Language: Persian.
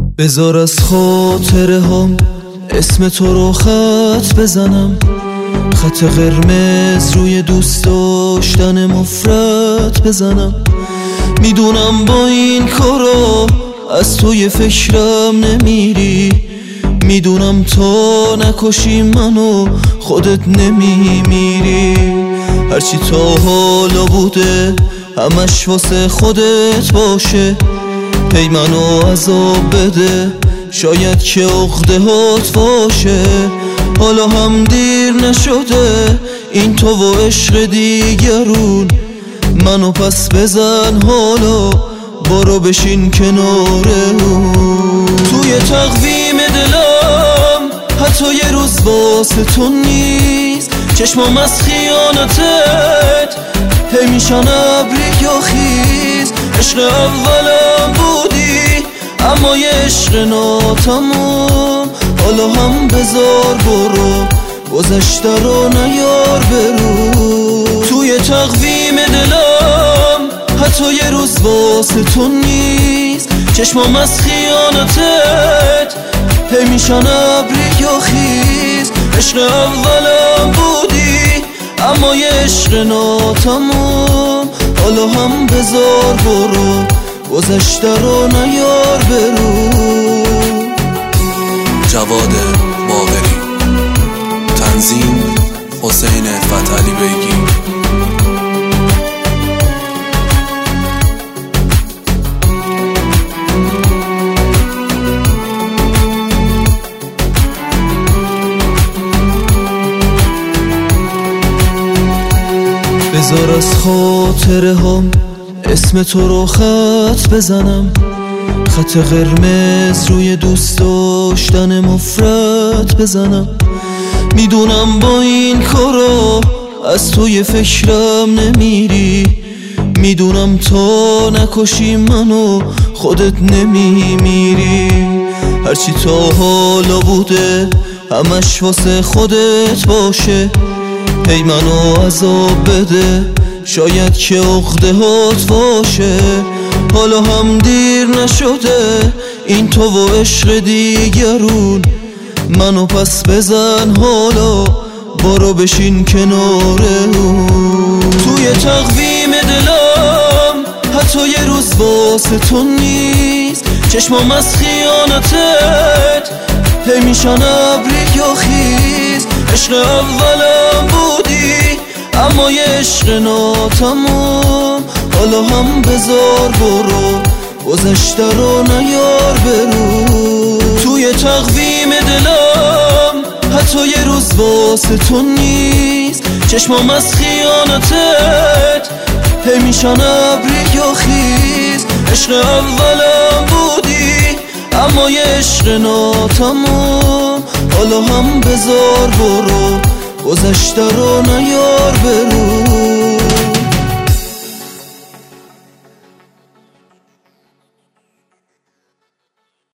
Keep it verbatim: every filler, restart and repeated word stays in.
بذار از خاطره هم اسم تو رو خط بزنم، خط قرمز روی دوست داشتن مفرد بزنم. میدونم با این کارا از توی فکرم نمیری، میدونم تا نکشی منو خودت نمیمیری. هرچی تا حالا بوده همش واسه خودت باشه، هی منو عذاب بده شاید که عقده هات باشه. حالا هم دیر نشده این تو و عشق دیگرون، منو پس بزن حالا برو بشین کنار اون. توی تقویم دلم حتی یه روز واسه تو نیست، چشمام از خیانتت هی میشن ابری یا خیز. عشق اولم بودی اما یه عشق ناتموم، حالا هم بذار برو گذشته رو نیار برو. توی تقویم دلم حتی یه روز واسه تو نیست، چشمام از خیانتت هی میشن ابری یا خیز. عشق اولم بودی اما یه عشق ناتموم، حالا هم بذار برو گذشته رو نیار برو. جواد باقری، تنظیم حسین فتحعلی بیگی. بذار از خاطره هم اسم تو رو خط بزنم، خط قرمز روی دوست داشتن مفرد بزنم. میدونم با این کارا از توی فکرم نمیری، میدونم تا نکشی منو خودت نمیمیری. هرچی تا حالا بوده همش واسه خودت باشه، هی منو عذاب بده شاید که عقده هات باشه. حالا هم دیر نشده این تو و عشق دیگرون، منو پس بزن حالا برو بشین کنار اون. توی تقویم دلم حتی یه روز واسه تو نیست، چشمام از خیانتت هی میشن ابری یا خیز. عشق اولم بودی اما یه عشق ناتموم، حالا هم بذار برو گذشته رو نیار برو. توی تقویم دلم حتی یه روز واسه تو نیست، چشمام از خیانتت هی میشن ابری یا خیز. عشق اولم بودی اما یه عشق ناتموم، حالا هم بذار برو گذشته رو نیار برو.